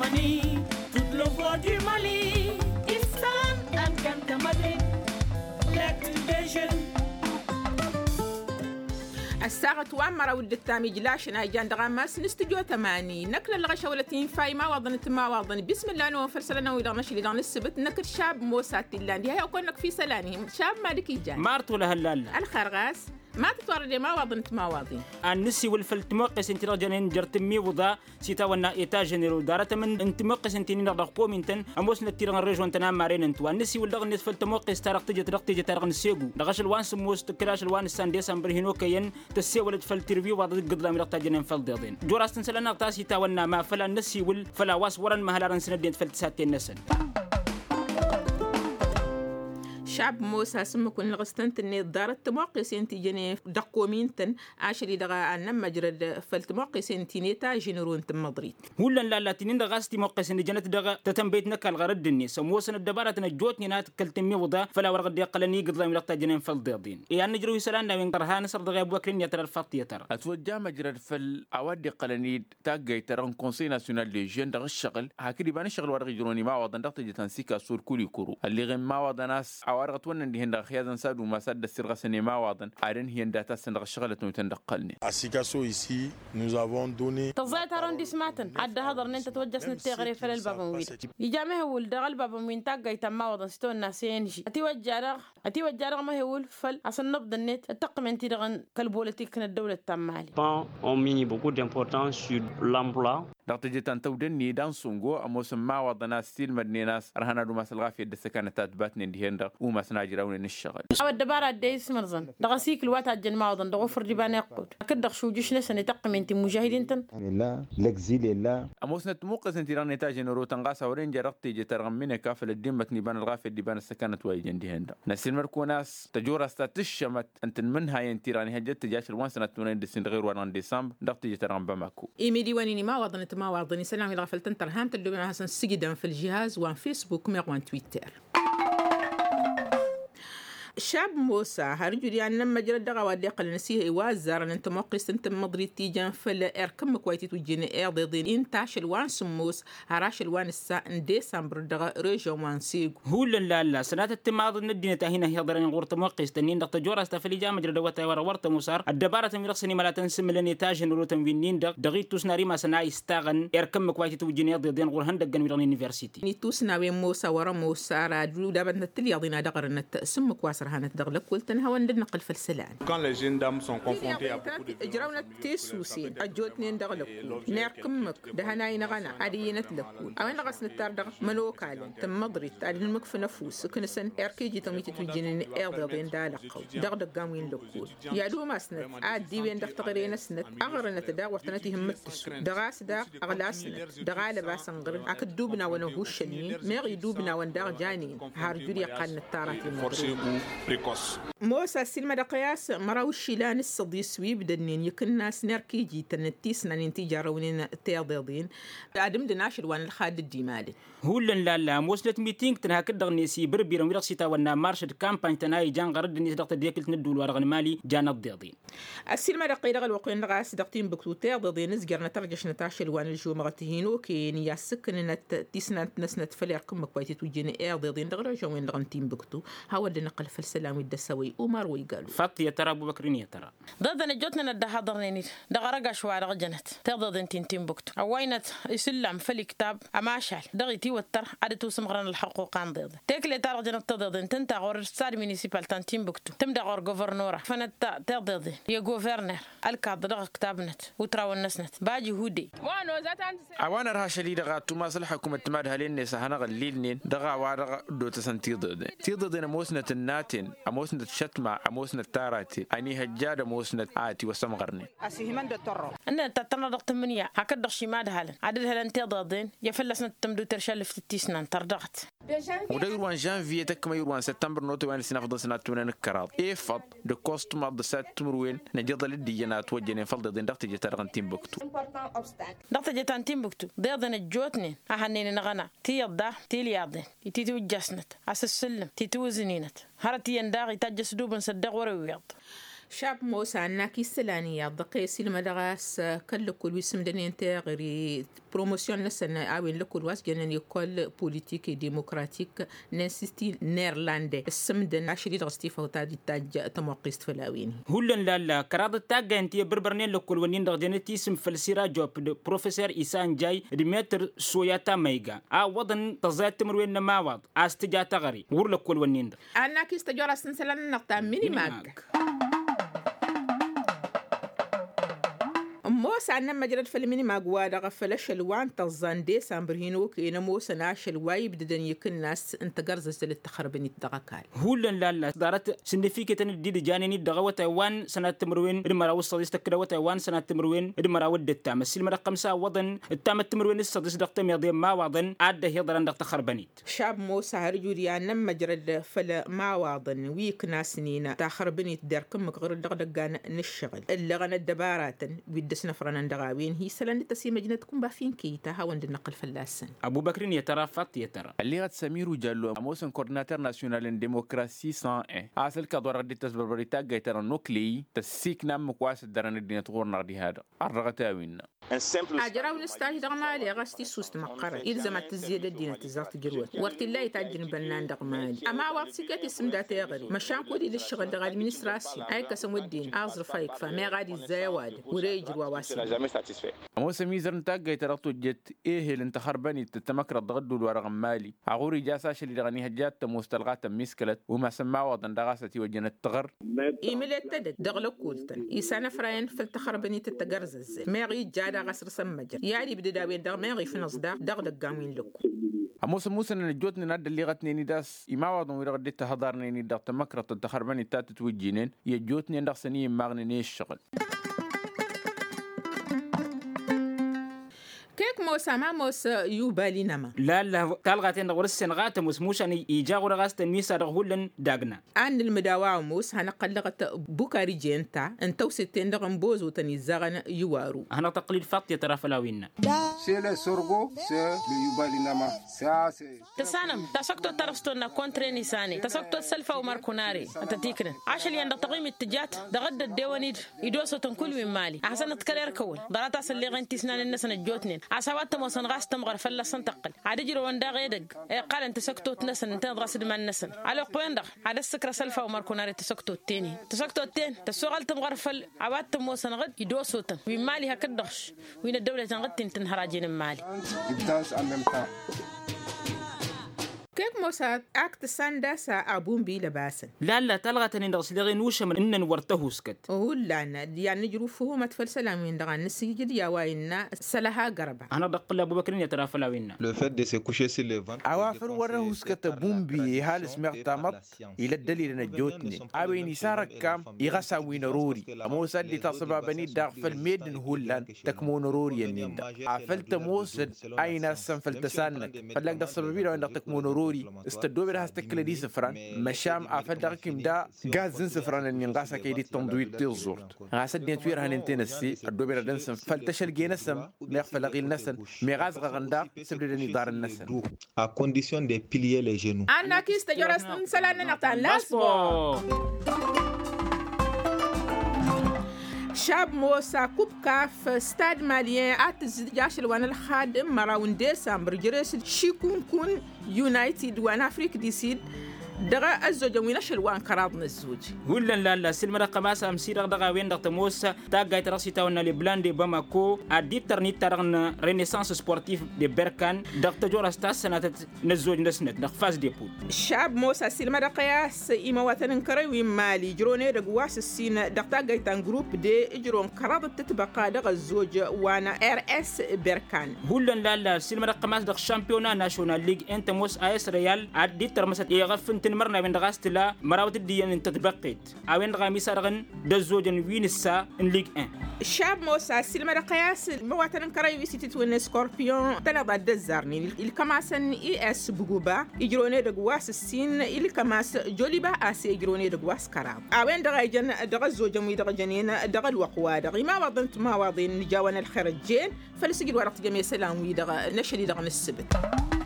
Germany, toutes les voix du Mali, Istanbul, Ankara, Madrid, l'acte des jeunes. الساعة توامر ود التامي جلاشنا جاندغاماس نستديو ثماني نكل الغشة والتين فاي ما وضن تما وضن بسم الله نو فرسلنا ويلا نشي لدان السبت نكر شاب موسى تلاندي هاي أكون لك في سلاني شاب مالك يجان مارتو لهلالا الخرغاس ما تتورد ما وضن تما وضن النسي والفلت موقس انت رجعين جرتمي وضا سيتا ونا إيتاجنيرو دارة من انت موقس انت نرقو من تن أموسنا تيران الرجوع تنام مارين انتوا النسي والدغن فلت موقس ترقتي ترقن السيجو دغش الوان سموس تكراش الوان السان ديسمبر هنو كين تسي ولد فلترفيو بعض قدلا من رقتاجنين فلدين جوراس تنسلنا قتاسي تا ونا ما فلا النسي والفلا واس ورن مهلارن سندين فلت ساتين نسل شعب موسى سمكون لغستنت إني دارت موقسين تجني دقومين تن عشري دغا أن مجرد فلت موقسين تينيتا جنرون تم مدريد هولا لا تنين دغاستي موقسين جنت دغا تتنبيتنا كالغرد الناس موسى الدبارة نجوتني نات كلتمي وضا فلا ورقد يقلني قد لا ملقتا جنين فلدين يعني نجرو يسلان من قرها نصر دغا بوكرين يتر الفط يتر أتوجه مجرد فل أودي قلني تاجي ترى كونسي ناسيونال دي جين دغ الشغل هكذا بان الشغل ورق جروني ما وضن دغت جتنسيكا سور كولي كورو اللي غير ما وضن ناس أورغتون عندي هندا خيازن ساد وما ساد السرقة سينما واضن عارن هي عندها تسندق الشغلة نتندقلني. À Sikasso ici, nous avons donné. تزايد هروندي سمعتن عد هذا إن أنت توجه سنتغري في البابوين. يجامع هو الدغ البابوين تاجي تما واضن ستون ناسينجي. أتي وجارغ ما هو الفل عشان نبض النت التقم أنت دغن كالبوليتيك الدولة تمالي. On met beaucoup d'importance sur l'emploi. دغت جتان تودني دان سونغو أموس ما واضن ستيل مدني ناس رهنا دو مس الغافية الدسكانة تاتباتني دي هندا وما سناجرون الشغل. أو الدبارة دايس مرزن دغسيك الوقت الجن ما واضن دغفر دبان يقود. أكيد دغشو جيش ناس نتقم أنت مجاهدين تن. لا l'exil لا. أموس نتموقس أنت ران نتاج نورو تنقاس ورين جرقت جترغم منه كافل الدين متني بان الغافية دبان السكانة وايجن دي هندا. نسيل مركو ناس تجور استاتشمت أنت منها ينتيراني هجت تجاش الوان سنة تونين دسين غير وران ديسمبر دغت جترغم بماكو. إيميلي وانيني ما واضن ما واضن سلام إلى غفلتن ترهام تدوبنا حسن سجدا في الجهاز وان فيسبوك وان تويتر. شاب موسى هرجل يعني لما جرى دغا وديق النسيه وازار ان انت موقس انت مدريد تيجان فلا اركم كويتي تجيني ضدين انت شلوان سموس هراش الوان الساعه ديسمبر دغا ريجو وانسيغ هولا لا سنات التماض ندينا هنا هيضرن غورت موقس تنين دغ جورا استفلي جام جرى دوتا ورت مسار الدباره من رخصني ملا تنسم لني تاج نروتن فينين دغيتو سناري ما سنا يستغن اركم كويتي تجيني ضدين غور هندغن ميرن يونيفرسيتي ني توسنا وين موسى ورا موسى رادو دابا نتلي يضينا دغر نتسم كواسر هانت دغلك قلتنها وندنقل في السلان Quand les jeunes dames sont confrontées à beaucoup de جراونا تيسوسين اجوتني ندغلك نيركمك دهناي نغنا عدينت لكول او نغس نتاردغ ملوكال تم مدريد علمك في نفوس كنسن اركيجي تميتي تجيني ايرضين دالقو دغدغ قامين لكول يا دو ما سنت عادي وين دفتغرين سنت اغرنت دا وقتنتي همتس دغاس دا اغلاسنت دغال باسنغر اكد دوبنا ونهوشني ميغي دوبنا وندغ جانين هارجولي قال نتاراتي موسى سلمى دقياس مراوشي لان الصديس ويبدنين يكن ناس نركيجي تنتيسنا ننتيجارونين تيضيضين ادم دناشر وان الخاد الديمالي هولا لا موسلت ميتينغ تنها كدغ نيسي بربيرا ويرسيتا ونا مارشد كامباني تناي جان غرد نيس دقت ديكل ندول ورغن مالي جان الضيضين السلمى دقيا دغ الوقين غاس دقتين بكتو تيضيضين زغرنا ترجش نتاشر وان الجو مغتهينو كين يا سكن نت تيسنا نسنت فليركم كويتي توجيني ايضيضين دغ جوين دغنتين بكتو هاود نقل في السلام الدسوي ومر ويقال فط يا ترى ابو بكر يا ترى ضد نجوتنا ندها حضرني دغرق شوارع جنت تضد انتين بكتو اوينت يسلم في الكتاب اماشال دغيتي وتر عدتو سمغران الحقوق عن ضد تكلي ترى جنت تضد انت غور ستار مينيسيبال تنتين بكتو تمدا غور غوفرنورا فنت تضد يا غوفرنر الكاد دغ كتابنت وتراو النسنت باجي هودي أوانا رها شديدة غاتو ما صلح حكومة تمادها لين سهنا غليلنين دغا وارغ دو تسنتي ضد تضد موسنة الناتين أموسنة الشتمة أموسنة التاراتي أني هجادة موسنة آتي وسمغرني أسيهمان دكتور أنا تتنا دكتور منيا هكذا شيماد هالن عدد هالن تضادين يفلسنا تمدو ترشل في التيسنان تردغت وده يروان جانفي تكما يروان سبتمبر نوتو وان سنفضل سنة تونين الكراد إيفض دو كوستوم عبد سات تمروين نجضل الديانات وجنين فلد دين دكتور جتارغن تيمبكتو دكتور جتان تيمبكتو ديضن الجوتنين أهنين نغنا تيضا تيلياضين يتيتو جسنت أسس السلم تيتو زنينت هرتي ينداغي تجس دوبن صدق ورويض شاب موسى ناكي سلانية دقيسي المدرس كل كل ويسم دنين تغري بروموسيون لسنا أوين لكل واس جنن يقول بوليتيك ديمقراطيك نسيتي نيرلاندي السمدن عشري درستي فوتا دي تاج تموقست فلاوين هولن لا كراد التاج انت بربرنين لكل ونين دغدنتي اسم فلسيرا جوب بروفيسور إيسان جاي ديمتر سوياتا ميغا وضن تزات تمروين ما وض استجا تغري ور لكل ونين أنا كي استجارة سنسلان نقطع ميني ماك موسى عنا مجرد فيلميني ما قوادة غفل شلوان تظن ديسمبر هينوك إنا موسى ناشل واي بددن يكن ناس انت قرزة للتخربني الدغاكال هولن لا دارت سنفيكة دي جانيني دغوة تايوان سنة تمروين المرا والصديس تكدوة تايوان سنة تمروين المرا ود التام السلم رقم سا وضن التام التمروين الصديس دغتم يضيم ما وضن عاد يضرن دغ تخربنيت شاب موسى هرجوري عنا مجرد فل ما وضن ويك ناسنينا تخربنيت داركم غير دغدغان نشغل اللي غنا الدبارات بدسنا فرنا دغاوين هي سلان تسي مجنتكم بافين كيتا هاوند النقل فلاسن ابو بكر يترى فات يترى اللي غد سمير جالو موسن كورديناتور ناسيونال ان ديموكراسي 101 اصل كدور ردي تسبربريتا جيتر نوكلي تسيك نام كواس درن الدين تغور نردي هذا الرغتاوين أجراو نستاهي دغمالي غاستي سوست مقرر إلزمت الزيادة الدين تزارت جروت وقت الله يتعجن بنان دغمالي أما وقت سكات اسم داتي غري مشان كودي للشغل دغ ادمنستراسيون أي كسم الدين أغزر فايك فما غادي الزاواد وريجر وواسي موسى ميزر نتاج يترقطو جت إيه الانتخرباني تتمكر الضغط والورغم مالي عغوري جاساش اللي دغني هجات مستلغات مسكلت وما سما وضن دغاستي وجنت تغر إيميل التدد دغلو كولتن إيسانا فراين في التخرباني تتجرز ماغي جادا غسر سمجر يعني بداوين دغ ماغي في نصداق دغ دغامين لكو موسى نجوتني ناد اللي غتني نداس إما وضن ويرغدي تهضرني نداغ تمكر التخرباني تاتت وجينين يجوتني نداغ سني ماغني نيش شغل موسى ما موسى يوبالي نما لا تالغاتين ورسن غات موش أن يجاغو رغاست ميسا رغولن داغنا عن المداواة موس هنقلغت بوكاري جينتا انتو ستين دغن بوزو تنزاغن يوارو هنا تقليد فاطية ترافلاوينا سي لي سورغو سي يوبالي نما سي تسانم تسكتو ترستونا كونتريني ساني تسكتو سلفا وماركوناري أتتيكرن عشان يندق تقييم التجات دغد الديوانيد يدوسو تنكل من مالي أحسن تكرر كول ضرات أصل اللي غنتي سنان الناس نجوتنين عسوات موسن غاس تمغر فلا سنتقل عاد يجرو وندا غيدق قال انت سكتو تنسن انت غاس دم النسن على قويندق على السكر سلفا وماركوناري تسكتو التاني تسكتو التين تسوغل تمغر فل عوات موسن غد يدوسوتن وين مالي هكدخش وين الدوله تنغد تنهراجين مالي يبدانس ان ميم طان كيف موسى أكت سانداسا أبون بي لباسن لا تلغتني ندرس لغي نوشا من إنن ورته سكت لا يعني نجروفه ما تفل سلامين دغان نسيجد يا واينا سلها قربا أنا دقل أبو بكر يترافلا وينا Le fait de se coucher sur le ventre. أوافر وراه سكت بومبي هال سمعت مط إلى الدليل نجوتني أبي نسارك كام يغساوي نروري موسى اللي تصبع بني داغ في الميدن هولان تكمون روري النيندا عفلت موسى أين السنفل تسانك فلاك دا سببين وإنك تكمون روري استدوبر هستكل دي سفران مشام عفل داكيم دا غازن سفران ان غاسا كيدي تندويت تيزورت غاسا دينتوير هننتنسي الدوبر دنسن فلتشل جينسم نخفل غيل نسن ميغاز غندا سبدني دار النسن À condition de plier les genoux. أنا كيست جرس سلان نقطع لاسبو شاب موسى كوب كاف ستاد ماليين أتزد جاش الوان الخادم مراون ديسمبر جريس شيكون كون يونايتد وان أفريك ديسيد دغا الزوج وينش الوان كراضنا الزوج ولا لا سلم رقماسا مسير دغا وين دغ موسى تاغايت راسي تاونا لي بلاندي باماكو اديتر ني ترغن رينيسانس سبورتيف دي بركان دغ تجور ستا سنه نزوج نسنت دغ فاز دي بول شاب موسى سلم رقياس ايما وطن كروي مالي جروني دغ واس السين دغ تاغايت جروب دي جرون كراض تتبقى دغ الزوج وانا ار اس بركان ولا لا سلم رقماس دغ شامبيونا ناشونال ليغ انت موس اس ريال اديتر مسات يغفن مرنا بين غاستلا مراوت الديان انت تبقيت اوين غامي سارغن دزوجن وينسا ان ليغ 1 الشاب موسى سلمى رقياس مواطن كراي سيتي توين سكوربيون تلبا دزارني الكماسن اي اس بوغوبا يجروني دغواس السين الكماس جوليبا اس يجروني دغواس كراب اوين دغاجن دغزوجن وي دغجنين دغ الوقوا دغ ما وضنت ما واضين نجاون الخرجين فلسجل ورقه جميع سلام وي دغ نشري دغ السبت